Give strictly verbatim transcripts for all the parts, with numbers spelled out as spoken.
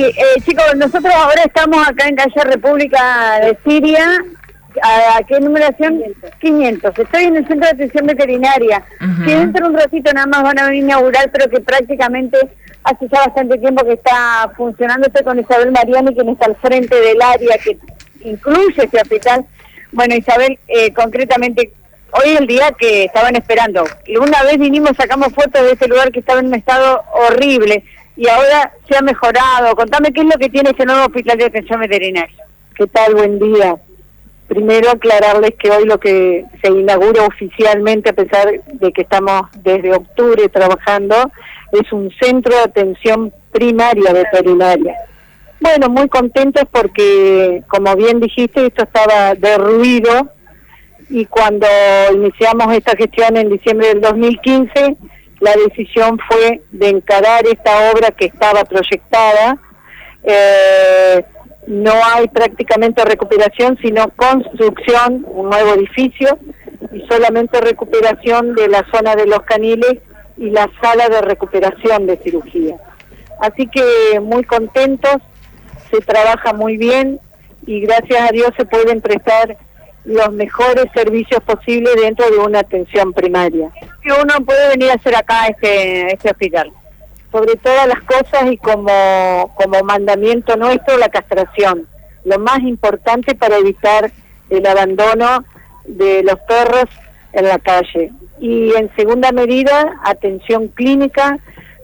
eh, chicos, nosotros ahora estamos acá en calle República de Siria, ¿a, a qué numeración? quinientos. Estoy en el centro de atención veterinaria, uh-huh. que dentro de un ratito nada más van a venir a inaugurar, pero que prácticamente hace ya bastante tiempo que está funcionando. Estoy con Isabel Mariani, quien está al frente del área que incluye este hospital. Bueno, Isabel, eh, concretamente, hoy es el día que estaban esperando. Y una vez vinimos, sacamos fotos de este lugar que estaba en un estado horrible, y ahora se ha mejorado. Contame qué es lo que tiene este nuevo hospital de atención veterinaria. ¿Qué tal? Buen día. Primero aclararles que hoy lo que se inaugura oficialmente, a pesar de que estamos desde octubre trabajando, es un centro de atención primaria veterinaria. Bueno, muy contentos porque, como bien dijiste, esto estaba derruido, y cuando iniciamos esta gestión en diciembre del dos mil quince, la decisión fue de encarar esta obra que estaba proyectada. Eh, no hay prácticamente recuperación, sino construcción, un nuevo edificio, y solamente recuperación de la zona de los caniles y la sala de recuperación de cirugía. Así que muy contentos, se trabaja muy bien y gracias a Dios se pueden prestar los mejores servicios posibles dentro de una atención primaria. ¿Qué uno puede venir a hacer acá a este, este hospital? Sobre todas las cosas y como, como mandamiento nuestro, la castración. Lo más importante para evitar el abandono de los perros en la calle. Y en segunda medida, atención clínica,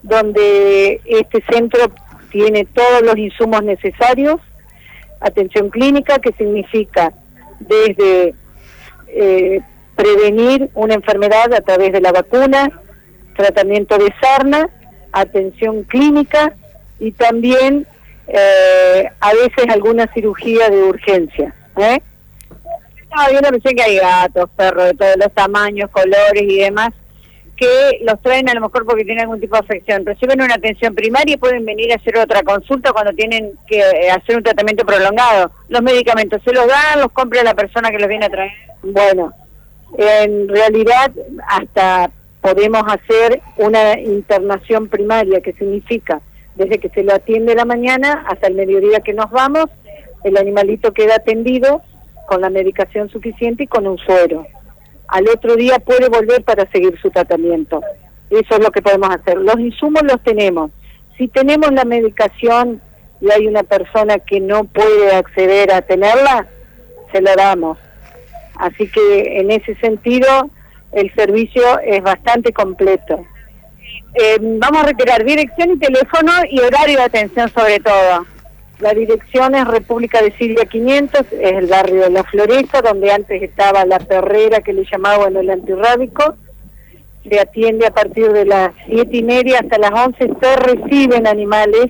donde este centro tiene todos los insumos necesarios. Atención clínica, que significa desde eh, prevenir una enfermedad a través de la vacuna, tratamiento de sarna, atención clínica y también eh, a veces alguna cirugía de urgencia. ¿eh? Estaba viendo recién que hay gatos, perros de todos los tamaños, colores y demás, que los traen a lo mejor porque tienen algún tipo de afección. Reciben una atención primaria y pueden venir a hacer otra consulta cuando tienen que hacer un tratamiento prolongado. Los medicamentos se los dan, los compra la persona que los viene a traer. Bueno, en realidad hasta podemos hacer una internación primaria, que significa desde que se lo atiende la mañana hasta el mediodía que nos vamos, el animalito queda atendido con la medicación suficiente y con un suero. Al otro día puede volver para seguir su tratamiento. Eso es lo que podemos hacer. Los insumos los tenemos. Si tenemos la medicación y hay una persona que no puede acceder a tenerla, se la damos. Así que en ese sentido el servicio es bastante completo. Eh, vamos a retirar dirección y teléfono y horario de atención sobre todo. La dirección es República de Siria quinientos, es el barrio de La Floresta, donde antes estaba la perrera que le llamaban el antirrábico. Se atiende a partir de las siete y media hasta las once, se reciben animales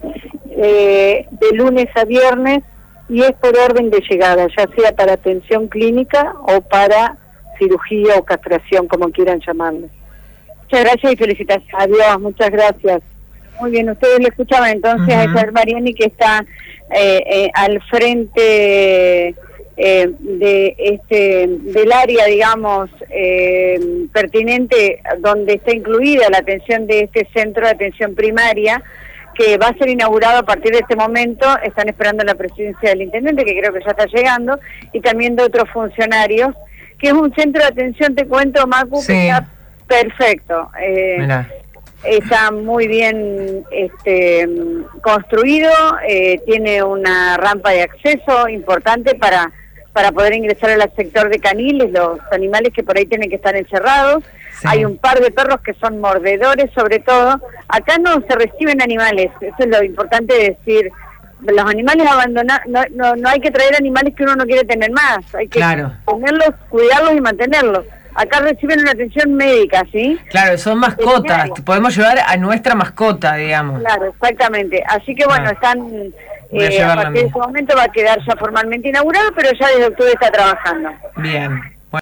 eh, de lunes a viernes y es por orden de llegada, ya sea para atención clínica o para cirugía o castración, como quieran llamarlo. Muchas gracias y felicitaciones. Adiós, muchas gracias. Muy bien, ustedes le escuchaban entonces uh-huh. a Isabel Mariani, que está eh, eh, al frente eh, de este del área, digamos, eh, pertinente, donde está incluida la atención de este centro de atención primaria, que va a ser inaugurado a partir de este momento. Están esperando la presidencia del intendente, que creo que ya está llegando, y también de otros funcionarios, que es un centro de atención, te cuento, Macu, sí. que está perfecto. Eh, Está muy bien este, construido, eh, tiene una rampa de acceso importante para, para poder ingresar al sector de caniles, los animales que por ahí tienen que estar encerrados. Sí. Hay un par de perros que son mordedores, sobre todo. Acá no se reciben animales, eso es lo importante de decir. Los animales abandonados, no, no, no hay que traer animales que uno no quiere tener más, hay que claro. ponerlos, cuidarlos y mantenerlos. Acá reciben una atención médica, ¿sí? Claro, son mascotas, podemos llevar a nuestra mascota, digamos. Claro, exactamente. Así que bueno, ah. están, eh, a, a partir de ese momento va a quedar ya formalmente inaugurado, pero ya desde octubre está trabajando. Bien.